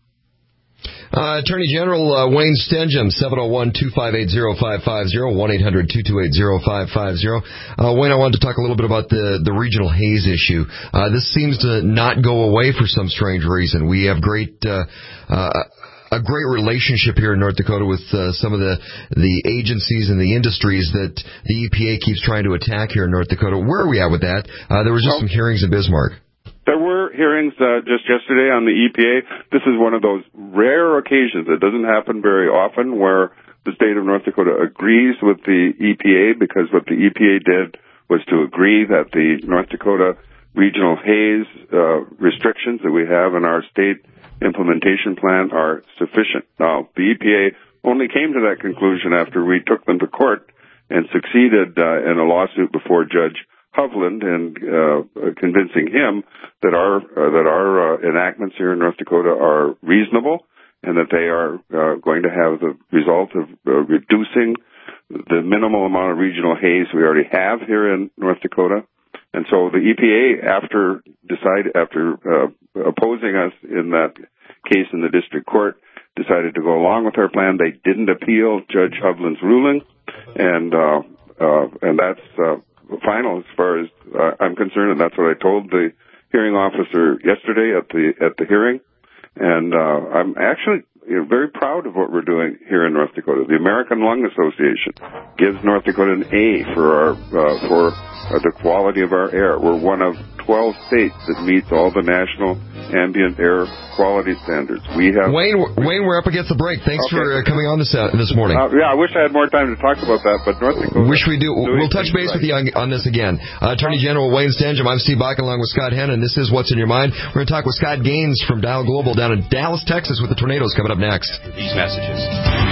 Uh, Attorney General uh, Wayne Stenjum, seven oh one, two five eight, oh five five oh, one eight hundred, two two eight, oh five five oh. Uh, Wayne, I wanted to talk a little bit about the, the regional haze issue. Uh, this seems to not go away for some strange reason. We have great... Uh, uh, a great relationship here in North Dakota with uh, some of the the agencies and the industries that the E P A keeps trying to attack here in North Dakota. Where are we at with that? Uh, there was just well, some hearings in Bismarck. There were hearings uh, just yesterday on the E P A. This is one of those rare occasions. It doesn't happen very often where the state of North Dakota agrees with the E P A, because what the E P A did was to agree that the North Dakota regional haze uh, restrictions that we have in our state implementation plan are sufficient. Now, the E P A only came to that conclusion after we took them to court and succeeded uh, in a lawsuit before Judge Hovland in uh, convincing him that our uh, that our uh, enactments here in North Dakota are reasonable and that they are uh, going to have the result of uh, reducing the minimal amount of regional haze we already have here in North Dakota. And so the E P A, after decide after uh, opposing us in that case in the district court, decided to go along with our plan. They didn't appeal Judge Hovland's ruling, and uh, uh, and that's uh, final as far as uh, I'm concerned. And that's what I told the hearing officer yesterday at the at the hearing. And uh, I'm actually you know, very proud of what we're doing here in North Dakota. The American Lung Association gives North Dakota an A for our uh, for uh, the quality of our air. We're one of twelve states that meets all the national ambient air quality standards. We have Wayne. Wayne, we're up against the break. Thanks okay. for uh, coming on this uh, this morning. Uh, yeah, I wish I had more time to talk about that, but North Dakota. Wish we do. We'll touch base right. with you on, on this again. Uh, Attorney General Wayne Stenjum. I'm Steve Bach along with Scott Hennon. This is What's in Your Mind. We're going to talk with Scott Gaines from Dow Global down in Dallas, Texas, with the tornadoes coming up next. These messages.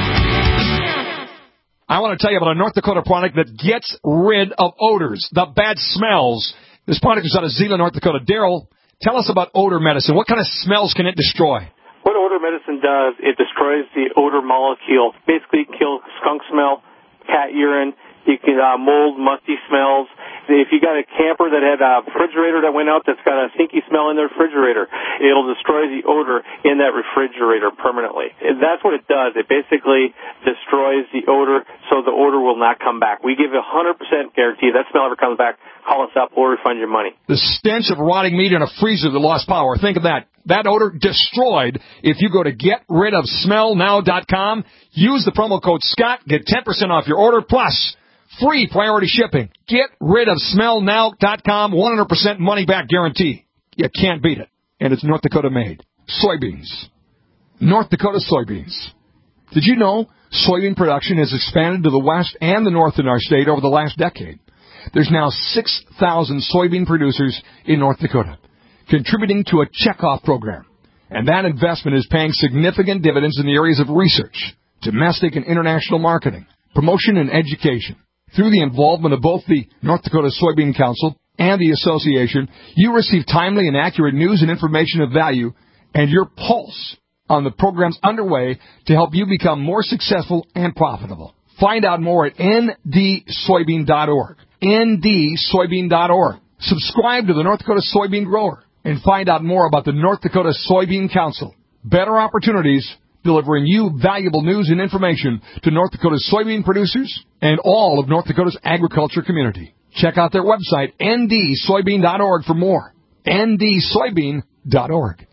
I want to tell you about a North Dakota product that gets rid of odors, the bad smells. This product is out of Zeeland, North Dakota. Daryl, tell us about odor medicine. What kind of smells can it destroy? What odor medicine does, it destroys the odor molecule. Basically, it kills skunk smell, cat urine, You can uh, mold, musty smells. If you got a camper that had a refrigerator that went out that's got a stinky smell in the refrigerator, it'll destroy the odor in that refrigerator permanently. And that's what it does. It basically destroys the odor so the odor will not come back. We give a one hundred percent guarantee. If that smell ever comes back, call us up. We'll refund your money. The stench of rotting meat in a freezer that lost power. Think of that. That odor destroyed. If you go to get rid of smell now dot com, use the promo code Scott, get ten percent off your order, plus free priority shipping. Get rid of smell now dot com, one hundred percent money back guarantee. You can't beat it. And it's North Dakota made. Soybeans. North Dakota soybeans. Did you know soybean production has expanded to the west and the north in our state over the last decade? There's now six thousand soybean producers in North Dakota, contributing to a checkoff program. And that investment is paying significant dividends in the areas of research, domestic and international marketing, promotion and education. Through the involvement of both the North Dakota Soybean Council and the Association, you receive timely and accurate news and information of value and your pulse on the programs underway to help you become more successful and profitable. Find out more at N D soybean dot org. N D soybean dot org. Subscribe to the North Dakota Soybean Grower and find out more about the North Dakota Soybean Council. Better opportunities, delivering you valuable news and information to North Dakota's soybean producers and all of North Dakota's agriculture community. Check out their website, N D soybean dot org, for more. N D soybean dot org.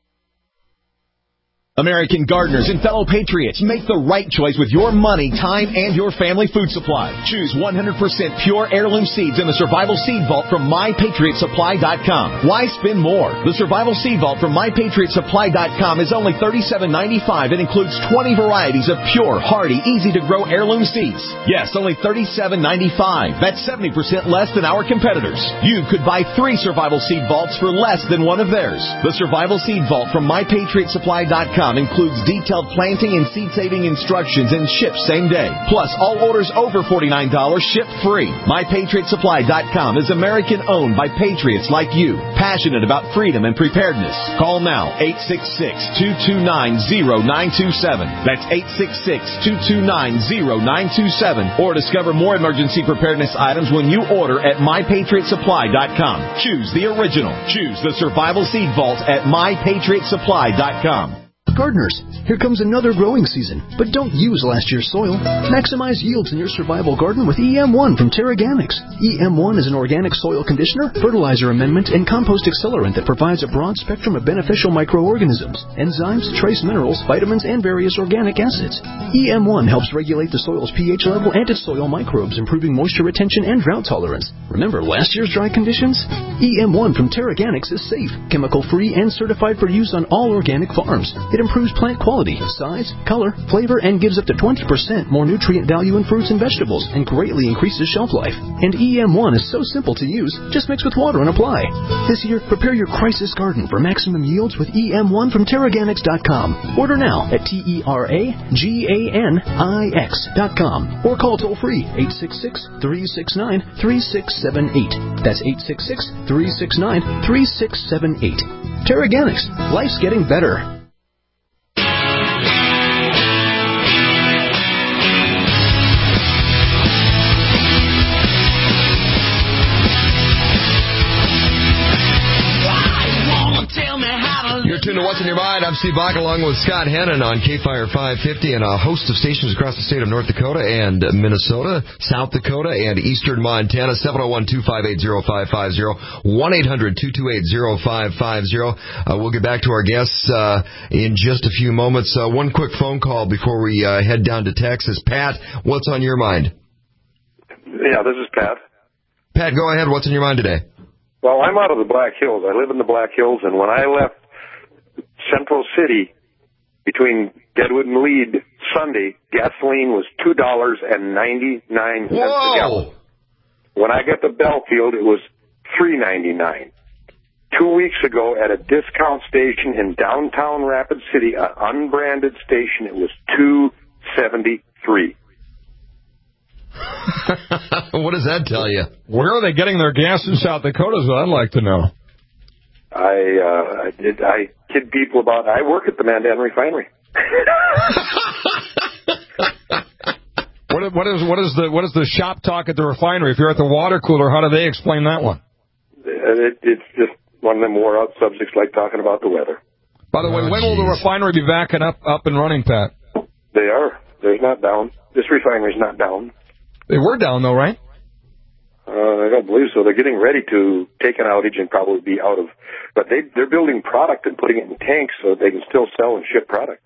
American gardeners and fellow patriots, make the right choice with your money, time, and your family food supply. Choose one hundred percent pure heirloom seeds in the Survival Seed Vault from my patriot supply dot com. Why spend more? The Survival Seed Vault from my patriot supply dot com is only thirty-seven ninety-five and includes twenty varieties of pure, hardy, easy-to-grow heirloom seeds. Yes, only thirty-seven ninety-five. That's seventy percent less than our competitors. You could buy three Survival Seed Vaults for less than one of theirs. The Survival Seed Vault from my patriot supply dot com includes detailed planting and seed-saving instructions and ships same day. Plus, all orders over forty-nine dollars ship free. my patriot supply dot com is American-owned by patriots like you, passionate about freedom and preparedness. Call now, eight six six, two two nine, zero nine two seven. That's eight six six, two two nine, zero nine two seven. Or discover more emergency preparedness items when you order at my patriot supply dot com. Choose the original. Choose the Survival Seed Vault at my patriot supply dot com. Gardeners, here comes another growing season, but don't use last year's soil. Maximize yields in your survival garden with E M one from Terraganics. E M one is an organic soil conditioner, fertilizer amendment, and compost accelerant that provides a broad spectrum of beneficial microorganisms, enzymes, trace minerals, vitamins, and various organic acids. E M one helps regulate the soil's pH level and its soil microbes, improving moisture retention and drought tolerance. Remember last year's dry conditions? E M one from Terraganics is safe, chemical-free, and certified for use on all organic farms. It improves plant quality, size, color, flavor, and gives up to twenty percent more nutrient value in fruits and vegetables, and greatly increases shelf life. And E M one is so simple to use, just mix with water and apply. This year, prepare your crisis garden for maximum yields with E M one from Terraganics dot com. Order now at T E R A G A N I X dot com or call toll-free eight six six, three six nine, three six seven eight. That's eight six six, three six nine, three six seven eight. Terraganics. Life's getting better. You're tuned to What's in Your Mind. I'm Steve Bach along with Scott Hennon on K-Fire five fifty and a host of stations across the state of North Dakota and Minnesota, South Dakota, and eastern Montana. seven oh one, two five eight, oh five five oh, one eight hundred, two two eight, oh five five oh. Uh, we'll get back to our guests uh, in just a few moments. Uh, one quick phone call before we uh, head down to Texas. Pat, what's on your mind? Yeah, this is Pat. Pat, go ahead. What's on your mind today? Well, I'm out of the Black Hills. I live in the Black Hills, and when I left Central City between Deadwood and Lead Sunday, gasoline was two dollars and ninety-nine cents a gallon. When I got to Belfield, it was three ninety-nine. Two weeks ago, at a discount station in downtown Rapid City, an unbranded station, it was two seventy-three. What does that tell you? Where are they getting their gas in South Dakota is what I'd like to know. I uh, I did I kid people about I work at the Mandan Refinery. What what, what is what is the what is the shop talk at the refinery? If you're at the water cooler, how do they explain that one? It, it's just one of them wore out subjects like talking about the weather. By the way, Oh, when will the refinery be back and up up and running, Pat? They are. They're not down. This refinery's not down. They were down though, right? Uh, I don't believe so. They're getting ready to take an outage and probably be out of. But they they're building product and putting it in tanks so they can still sell and ship product.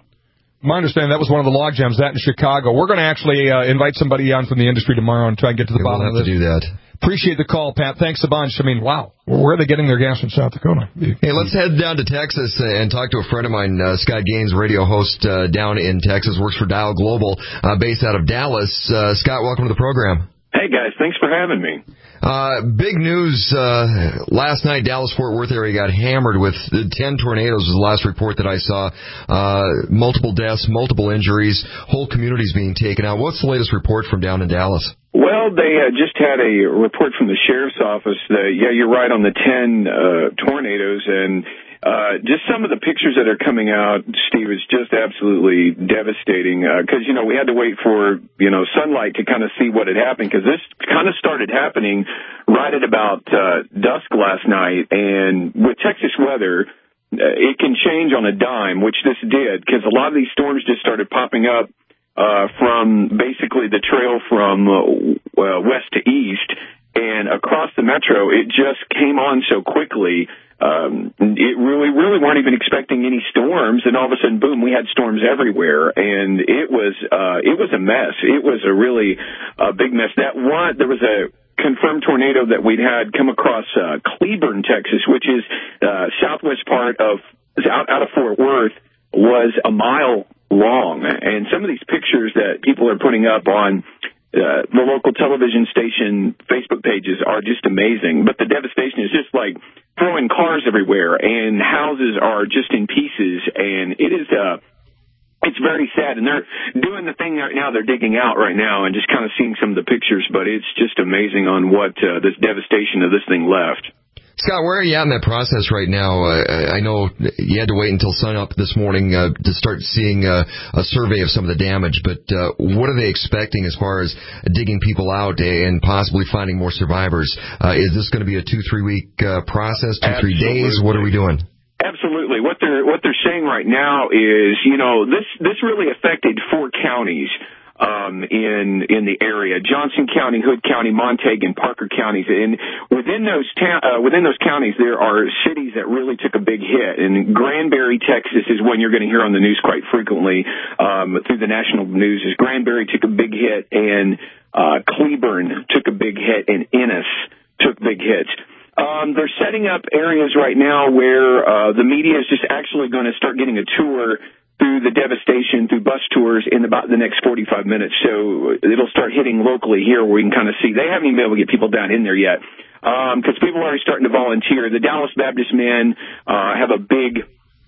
My understanding, that was one of the log jams, that in Chicago. We're going to actually uh, invite somebody on from the industry tomorrow and try and get to the Yeah, bottom we'll have of this. to do that. Appreciate the call, Pat. Thanks a bunch. I mean, wow. Where are they getting their gas from South Dakota? Hey, let's head down to Texas and talk to a friend of mine, uh, Scott Gaines, radio host uh, down in Texas, works for Dial Global, uh, based out of Dallas. Uh, Scott, welcome to the program. Hey, guys. Thanks for having me. Uh, big news, uh, last night, Dallas-Fort Worth area got hammered with ten tornadoes was the last report that I saw. Uh, multiple deaths, multiple injuries, whole communities being taken out. What's the latest report from down in Dallas? Well, they uh, just had a report from the sheriff's office that, yeah, you're right on the ten uh, tornadoes, and uh, just some of the pictures that are coming out, Steve, is just absolutely devastating because, uh, you know, we had to wait for, you know, sunlight to kind of see what had happened because this kind of started happening right at about uh, dusk last night, and with Texas weather, uh, it can change on a dime, which this did because a lot of these storms just started popping up Uh, from basically the trail from uh, uh, west to east and across the metro. It just came on so quickly. Um, it really, really weren't even expecting any storms, and all of a sudden, boom, we had storms everywhere, and it was, uh, it was a mess. It was a really uh, big mess. That one, there was a confirmed tornado that we'd had come across uh, Cleburne, Texas, which is uh, southwest part of out, out of Fort Worth, was a mile long. And some of these pictures that people are putting up on uh, the local television station Facebook pages are just amazing. But the devastation is just like throwing cars everywhere, and houses are just in pieces. And it is, uh, it's very sad. And they're doing the thing right now. They're digging out right now and just kind of seeing some of the pictures. But it's just amazing on what uh, this devastation of this thing left. Scott, where are you at in that process right now? Uh, I know you had to wait until sun up this morning uh, to start seeing uh, a survey of some of the damage, but uh, what are they expecting as far as digging people out and possibly finding more survivors? Uh, is this going to be a two, three week uh, process, two, Absolutely. three days? What are we doing? Absolutely. What they're what they're saying right now is, you know, this this really affected four counties. Um, in in the area, Johnson County, Hood County, Montague, and Parker counties, and within those ta- uh, within those counties, there are cities that really took a big hit. And Granbury, Texas, is one you're going to hear on the news quite frequently um, through the national news. Is Granbury took a big hit, and uh, Cleburne took a big hit, and Ennis took big hits. Um, they're setting up areas right now where uh, the media is just actually going to start getting a tour through the devastation, through bus tours in about the next forty-five minutes. So it'll start hitting locally here where we can kind of see. They haven't even been able to get people down in there yet because um, people are already starting to volunteer. The Dallas Baptist men uh, have a big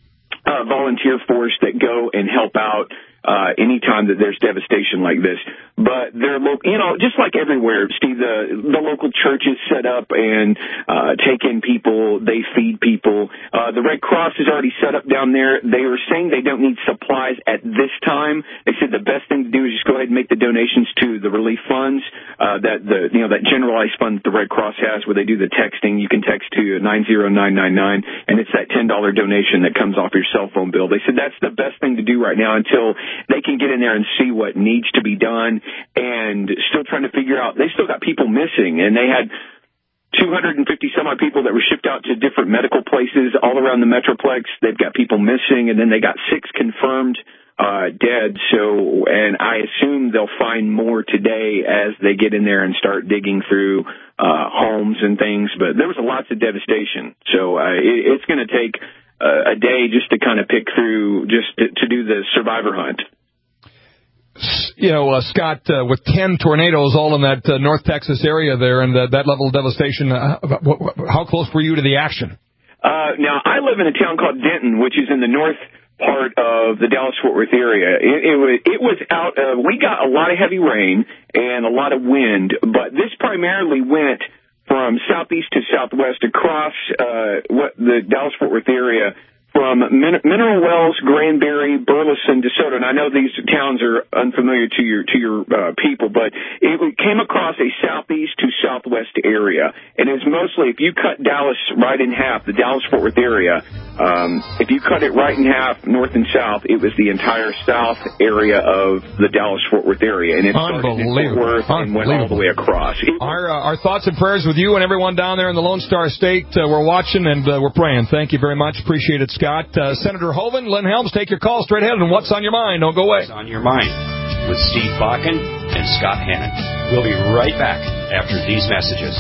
uh, volunteer force that go and help out uh, anytime that there's devastation like this. But they're, lo- you know, just like everywhere, Steve, the, the local churches set up and uh, take in people. They feed people. Uh, the Red Cross is already set up down there. They were saying they don't need supplies at this time. They said the best thing to do is just go ahead and make the donations to the relief funds, uh, that the, you know, that generalized fund that the Red Cross has where they do the texting. You can text to nine zero nine nine nine, and it's that ten dollars donation that comes off your cell phone bill. They said that's the best thing to do right now until they can get in there and see what needs to be done, and still trying to figure out. They still got people missing, and they had two hundred fifty some odd people that were shipped out to different medical places all around the Metroplex. They've got people missing, and then they got six confirmed uh, dead. So, and I assume they'll find more today as they get in there and start digging through uh, homes and things. But there was lots of devastation. So uh, it, it's going to take uh, a day just to kind of pick through, just to, to do the survivor hunt. You know, uh, Scott, uh, with ten tornadoes all in that uh, North Texas area there and uh, that level of devastation, uh, how close were you to the action? Uh, now, I live in a town called Denton, which is in the north part of the Dallas-Fort Worth area. It, it, was, it was out, uh, we got a lot of heavy rain and a lot of wind, but this primarily went from southeast to southwest across uh, what the Dallas-Fort Worth area from Min- Mineral Wells, Granbury, Burleson, DeSoto. And I know these towns are unfamiliar to your to your uh, people, but it came across a southeast to southwest area, and it's mostly if you cut Dallas right in half, the Dallas-Fort Worth area. Um, if you cut it right in half, north and south, it was the entire south area of the Dallas-Fort Worth area, and it started in Fort Worth and went all the way across. Our uh, our thoughts and prayers with you and everyone down there in the Lone Star State. Uh, we're watching and uh, we're praying. Thank you very much. Appreciate it, Scott. Uh, Senator Hoeven, Lynn Helms, take your call straight ahead. And what's on your mind? Don't go away. What's on your mind with Steve Bakken and Scott Hannon. We'll be right back after these messages.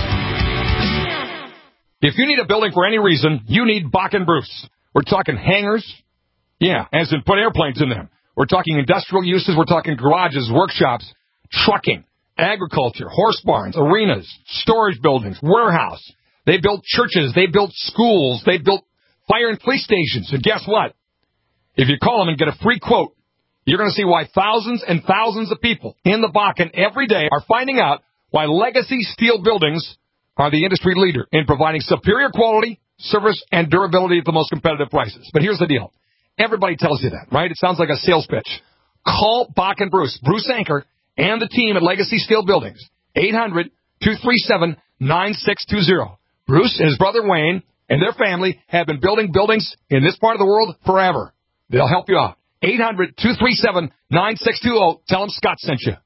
If you need a building for any reason, you need Bakken Bruce. We're talking hangars. Yeah, as in put airplanes in them. We're talking industrial uses. We're talking garages, workshops, trucking, agriculture, horse barns, arenas, storage buildings, warehouse. They built churches. They built schools. They built fire and police stations. And guess what? If you call them and get a free quote, you're going to see why thousands and thousands of people in the Bakken every day are finding out why Legacy Steel Buildings are the industry leader in providing superior quality, service, and durability at the most competitive prices. But here's the deal. Everybody tells you that, right? It sounds like a sales pitch. Call Bakken Bruce, Bruce Anchor, and the team at Legacy Steel Buildings. eight hundred, two three seven, nine six two zero. Bruce and his brother Wayne and their family have been building buildings in this part of the world forever. They'll help you out. eight hundred, two three seven, nine six two zero. Tell them Scott sent you.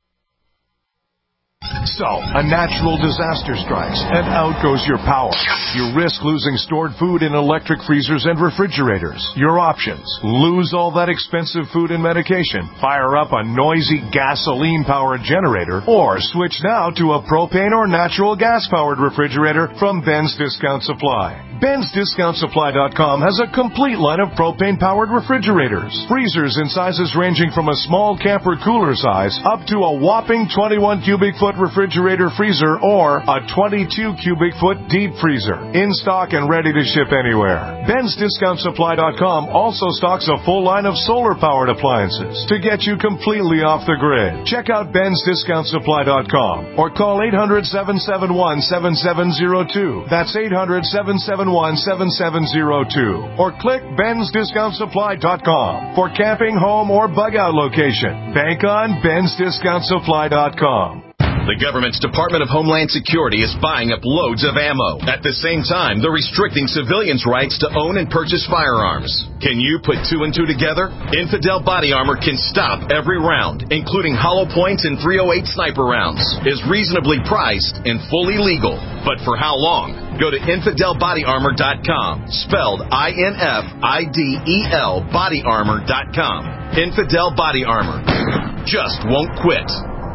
So, a natural disaster strikes, and out goes your power. You risk losing stored food in electric freezers and refrigerators. Your options: lose all that expensive food and medication, fire up a noisy gasoline-powered generator, or switch now to a propane or natural gas-powered refrigerator from Ben's Discount Supply. Ben's Discount Supply dot com has a complete line of propane-powered refrigerators. Freezers in sizes ranging from a small camper cooler size up to a whopping twenty-one cubic foot refrigerator freezer or a twenty-two cubic foot deep freezer. In stock and ready to ship anywhere. Ben's Discount Supply dot com also stocks a full line of solar-powered appliances to get you completely off the grid. Check out Ben's Discount Supply dot com or call eight hundred, seven seven one, seven seven zero two. That's eight hundred, seven seven one, seven seven zero two. Or click Ben's Discount Supply dot com for camping, home, or bug-out location. Bank on Ben's Discount Supply dot com. The government's Department of Homeland Security is buying up loads of ammo. At the same time, they're restricting civilians' rights to own and purchase firearms. Can you put two and two together? Infidel Body Armor can stop every round, including hollow points and three oh eight sniper rounds. Is reasonably priced and fully legal. But for how long? Go to infidel body armor dot com, spelled I N F I D E L body armor dot com. Infidel Body Armor. Just won't quit.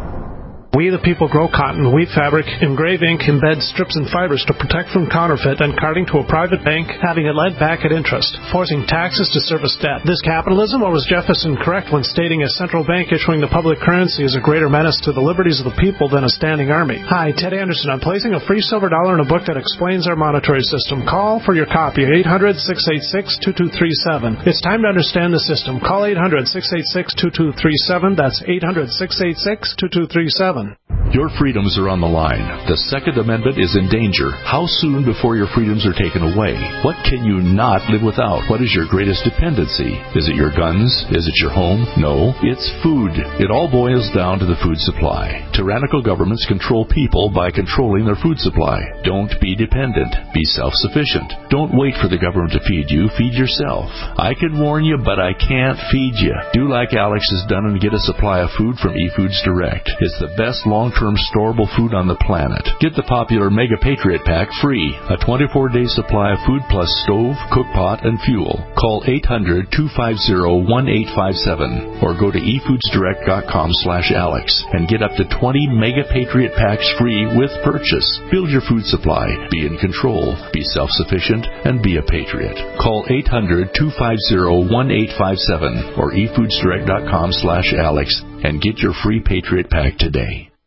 We the people grow cotton, weave fabric, engrave ink, embed strips and fibers to protect from counterfeit and carting to a private bank, having it lent back at interest, forcing taxes to service debt. This capitalism, or was Jefferson correct when stating a central bank issuing the public currency is a greater menace to the liberties of the people than a standing army? Hi, Ted Anderson. I'm placing a free silver dollar in a book that explains our monetary system. Call for your copy at eight hundred, six eight six, two two three seven. It's time to understand the system. Call eight hundred, six eight six, two two three seven. That's eight hundred, six eight six, two two three seven. Your freedoms are on the line. The Second Amendment is in danger. How soon before your freedoms are taken away? What can you not live without? What is your greatest dependency? Is it your guns? Is it your home? No, it's food. It all boils down to the food supply. Tyrannical governments control people by controlling their food supply. Don't be dependent. Be self-sufficient. Don't wait for the government to feed you. Feed yourself. I can warn you, but I can't feed you. Do like Alex has done and get a supply of food from eFoods Direct. It's the best long-term storable food on the planet. Get the popular Mega Patriot Pack free. A twenty-four day supply of food plus stove, cook pot, and fuel. Call eight hundred, two five zero, one eight five seven or go to e foods direct dot com slash alex and get up to twenty Mega Patriot Packs free with purchase. Build your food supply. Be in control. Be self-sufficient and be a patriot. Call eight hundred, two five zero, one eight five seven or e foods direct dot com slash alex and get your free Patriot Pack today.